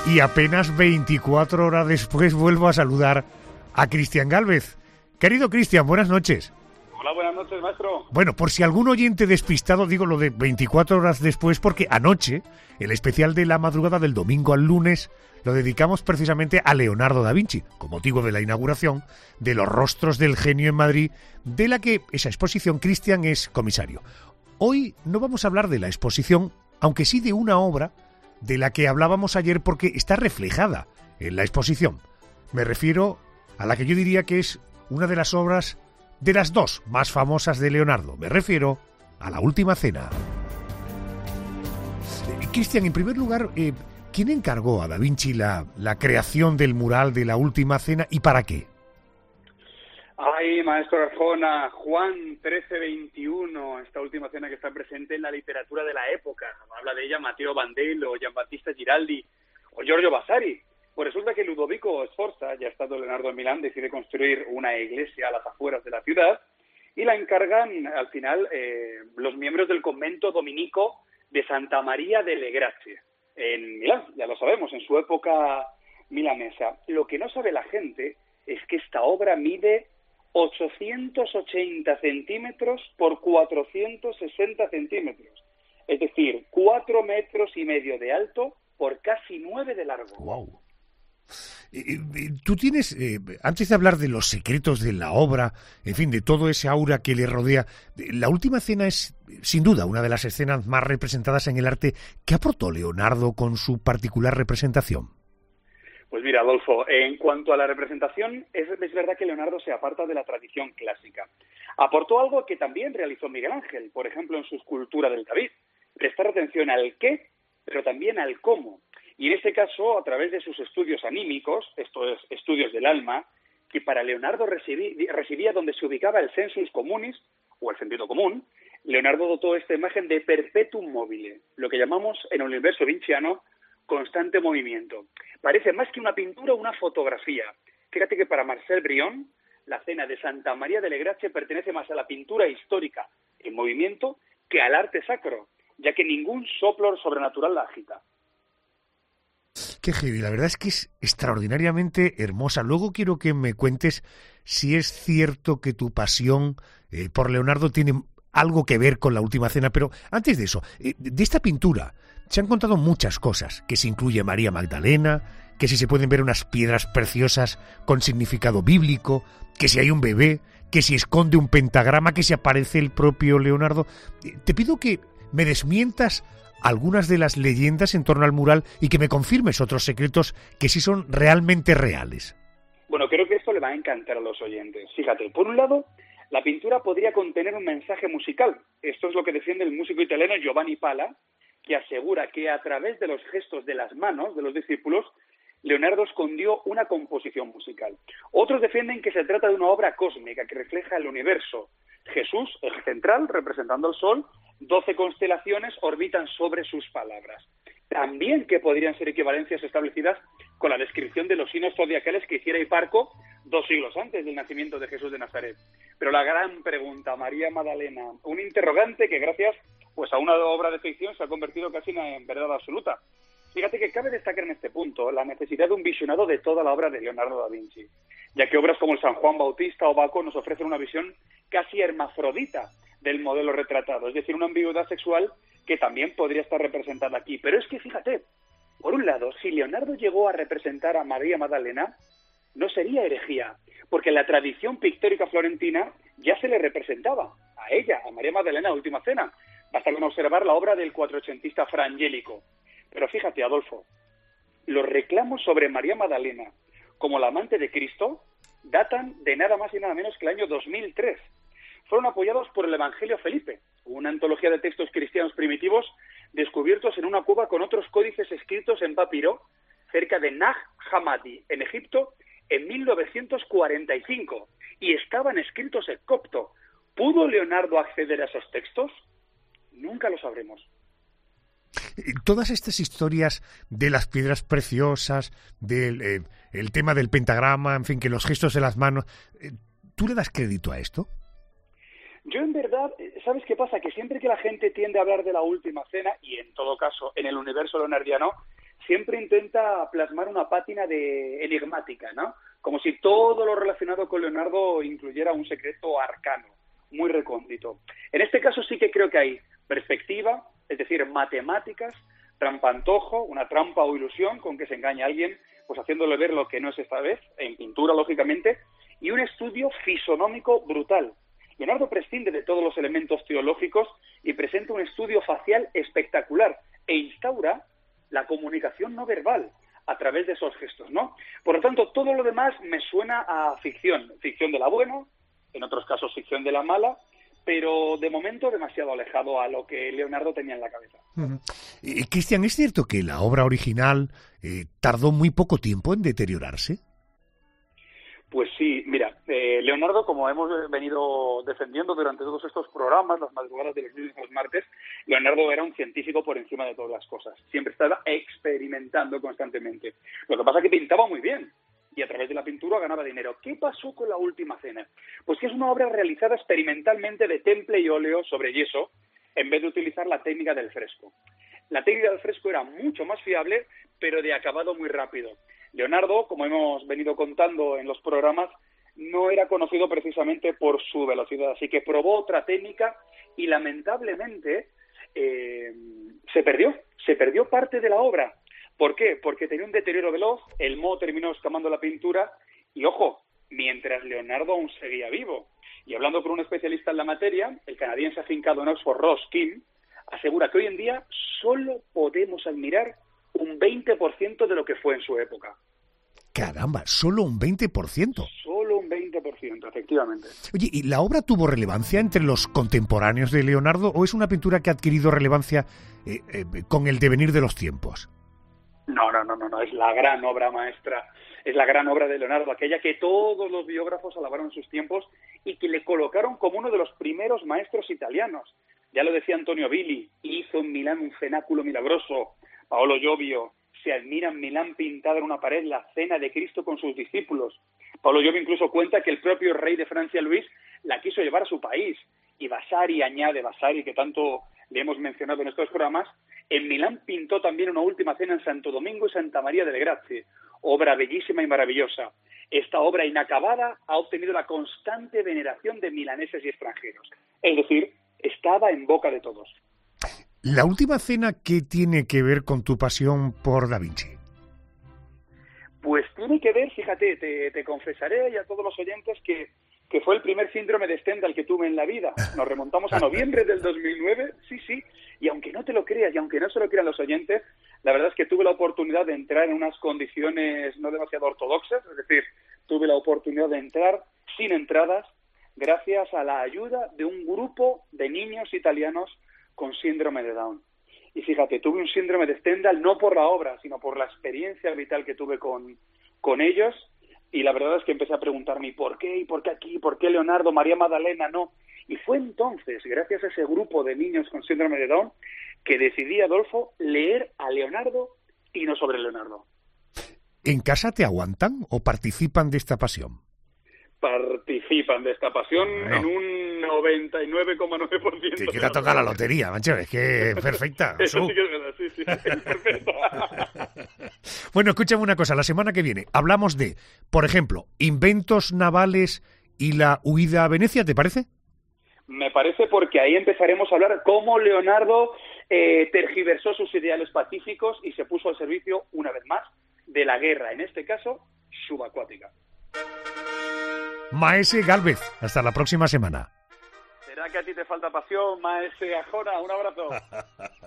Y apenas 24 horas después vuelvo a saludar a Cristian Gálvez. Querido Cristian, buenas noches. Hola, buenas noches, maestro. Bueno, por si algún oyente despistado, digo lo de 24 horas después, porque anoche, el especial de la madrugada del domingo al lunes, lo dedicamos precisamente a Leonardo da Vinci, con motivo de la inauguración de Los Rostros del Genio en Madrid, de la que esa exposición Cristian es comisario. Hoy no vamos a hablar de la exposición, aunque sí de una obra de la que hablábamos ayer porque está reflejada en la exposición. Me refiero a la que yo diría que es una de las obras de las dos más famosas de Leonardo. Me refiero a La Última Cena. Cristian, en primer lugar, ¿quién encargó a Da Vinci la creación del mural de La Última Cena y para qué? Ay, maestro Arjona, Juan 1321, esta última cena que está presente en la literatura de la época. Habla de ella Matteo Bandello, Giambattista Giraldi o Giorgio Vasari. Pues resulta que Ludovico Sforza, ya estando Leonardo en Milán, decide construir una iglesia a las afueras de la ciudad y la encargan al final los miembros del convento dominico de Santa María delle Grazie en Milán, ya lo sabemos, en su época milanesa. Lo que no sabe la gente es que esta obra mide 880 centímetros por 460 centímetros, es decir, 4,5 metros de alto por casi 9 de largo. ¡Wow! Tú tienes, antes de hablar de los secretos de la obra, en fin, de todo ese aura que le rodea, La Última Cena es, sin duda, una de las escenas más representadas en el arte. ¿Qué aportó Leonardo con su particular representación? Pues mira, Adolfo, en cuanto a la representación, es verdad que Leonardo se aparta de la tradición clásica. Aportó algo que también realizó Miguel Ángel, por ejemplo, en su escultura del David. Prestar atención al qué, pero también al cómo. Y en este caso, a través de sus estudios anímicos, esto es, estudios del alma, que para Leonardo residía donde se ubicaba el sensus communis, o el sentido común, Leonardo dotó esta imagen de perpetuum mobile, lo que llamamos en el universo vinciano constante movimiento. Parece más que una pintura, una fotografía. Fíjate que para Marcel Brion, la cena de Santa María delle Grazie pertenece más a la pintura histórica en movimiento que al arte sacro, ya que ningún soplo sobrenatural la agita. Qué heavy, la verdad es que es extraordinariamente hermosa. Luego quiero que me cuentes si es cierto que tu pasión por Leonardo tiene algo que ver con La Última Cena, pero antes de eso, de esta pintura se han contado muchas cosas, que se incluye María Magdalena, que si se pueden ver unas piedras preciosas con significado bíblico, que si hay un bebé, que si esconde un pentagrama, que si aparece el propio Leonardo. Te pido que me desmientas algunas de las leyendas en torno al mural y que me confirmes otros secretos que sí son realmente reales. Bueno, creo que esto le va a encantar a los oyentes. Fíjate, por un lado, la pintura podría contener un mensaje musical. Esto es lo que defiende el músico italiano Giovanni Pala, que asegura que a través de los gestos de las manos de los discípulos, Leonardo escondió una composición musical. Otros defienden que se trata de una obra cósmica que refleja el universo. Jesús, eje central, representando al Sol, 12 constelaciones orbitan sobre sus palabras. También que podrían ser equivalencias establecidas con la descripción de los signos zodiacales que hiciera Hiparco 2 siglos antes del nacimiento de Jesús de Nazaret. Pero la gran pregunta, María Magdalena, un interrogante que gracias pues a una obra de ficción se ha convertido casi en verdad absoluta. Fíjate que cabe destacar en este punto la necesidad de un visionado de toda la obra de Leonardo da Vinci, ya que obras como el San Juan Bautista o Baco nos ofrecen una visión casi hermafrodita del modelo retratado, es decir, una ambigüedad sexual que también podría estar representada aquí. Pero es que fíjate, por un lado, si Leonardo llegó a representar a María Magdalena, no sería herejía, porque en la tradición pictórica florentina ya se le representaba a ella, a María Magdalena, Última Cena. Basta con observar la obra del cuatrocentista Fra Angelico. Pero fíjate, Adolfo, los reclamos sobre María Magdalena como la amante de Cristo datan de nada más y nada menos que el año 2003. Fueron apoyados por el Evangelio Felipe, una antología de textos cristianos primitivos descubiertos en una cueva con otros códices escritos en papiro cerca de Nag Hammadi, en Egipto, en 1945, y estaban escritos en copto. ¿Pudo Leonardo acceder a esos textos? Nunca lo sabremos. Todas estas historias de las piedras preciosas, del el tema del pentagrama, en fin, que los gestos de las manos, ¿tú le das crédito a esto? Yo en verdad, ¿sabes qué pasa? Que siempre que la gente tiende a hablar de La Última Cena, y en todo caso en el universo leonardiano, siempre intenta plasmar una pátina enigmática, ¿no? Como si todo lo relacionado con Leonardo incluyera un secreto arcano, muy recóndito. En este caso sí que creo que hay perspectiva, es decir, matemáticas, trampantojo, una trampa o ilusión con que se engaña a alguien, pues haciéndole ver lo que no es esta vez, en pintura, lógicamente, y un estudio fisonómico brutal. Leonardo prescinde de todos los elementos teológicos y presenta un estudio facial espectacular e instaura la comunicación no verbal a través de esos gestos, ¿no? Por lo tanto, todo lo demás me suena a ficción de la buena, en otros casos ficción de la mala, pero de momento demasiado alejado a lo que Leonardo tenía en la cabeza. Cristian, ¿es cierto que la obra original tardó muy poco tiempo en deteriorarse? Pues sí, mira, Leonardo, como hemos venido defendiendo durante todos estos programas, las madrugadas de los lunes a los martes, Leonardo era un científico por encima de todas las cosas. Siempre estaba experimentando constantemente. Lo que pasa es que pintaba muy bien y a través de la pintura ganaba dinero. ¿Qué pasó con La Última Cena? Pues que es una obra realizada experimentalmente de temple y óleo sobre yeso en vez de utilizar la técnica del fresco. La técnica del fresco era mucho más fiable, pero de acabado muy rápido. Leonardo, como hemos venido contando en los programas, no era conocido precisamente por su velocidad, así que probó otra técnica y lamentablemente se perdió parte de la obra. ¿Por qué? Porque tenía un deterioro veloz, el moho terminó escamando la pintura y, ojo, mientras Leonardo aún seguía vivo. Y hablando con un especialista en la materia, el canadiense afincado en Oxford, Ross Kim, asegura que hoy en día solo podemos admirar un 20% de lo que fue en su época. Caramba, ¿solo un 20%? Solo un 20%, efectivamente. Oye, ¿y la obra tuvo relevancia entre los contemporáneos de Leonardo o es una pintura que ha adquirido relevancia con el devenir de los tiempos? No, es la gran obra maestra, es la gran obra de Leonardo, aquella que todos los biógrafos alabaron en sus tiempos y que le colocaron como uno de los primeros maestros italianos. Ya lo decía Antonio Billi, hizo en Milán un cenáculo milagroso. Paolo Giovio, se admira en Milán pintada en una pared la cena de Cristo con sus discípulos. Paolo Giovio incluso cuenta que el propio rey de Francia, Luis, la quiso llevar a su país. Y Vasari añade, que tanto le hemos mencionado en estos programas, en Milán pintó también una última cena en Santo Domingo y Santa María delle Grazie, obra bellísima y maravillosa. Esta obra inacabada ha obtenido la constante veneración de milaneses y extranjeros. Es decir, estaba en boca de todos. ¿La Última Cena qué tiene que ver con tu pasión por Da Vinci? Pues tiene que ver, fíjate, te confesaré y a todos los oyentes que fue el primer síndrome de Stendhal que tuve en la vida. Nos remontamos a noviembre del 2009, sí, y aunque no te lo creas y aunque no se lo crean los oyentes, la verdad es que tuve la oportunidad de entrar en unas condiciones no demasiado ortodoxas, es decir, tuve la oportunidad de entrar sin entradas gracias a la ayuda de un grupo de niños italianos con síndrome de Down. Y fíjate, tuve un síndrome de Stendhal no por la obra, sino por la experiencia vital que tuve con ellos. Y la verdad es que empecé a preguntarme, ¿y por qué? ¿Y por qué aquí? ¿Por qué Leonardo? ¿María Magdalena? No. Y fue entonces, gracias a ese grupo de niños con síndrome de Down, que decidí, Adolfo, leer a Leonardo y no sobre Leonardo. ¿En casa te aguantan o participan de esta pasión? Participan de esta pasión en un 99,9%. Te queda tocar la lotería, macho, es que es perfecta. Eso sí que es verdad, sí, es perfecta. Bueno, escúchame una cosa, la semana que viene hablamos de, por ejemplo, inventos navales y la huida a Venecia, ¿te parece? Me parece, porque ahí empezaremos a hablar cómo Leonardo tergiversó sus ideales pacíficos y se puso al servicio, una vez más, de la guerra, en este caso, subacuática. Maese Gálvez, hasta la próxima semana. ¿Será que a ti te falta pasión, Maese Ajona? Un abrazo.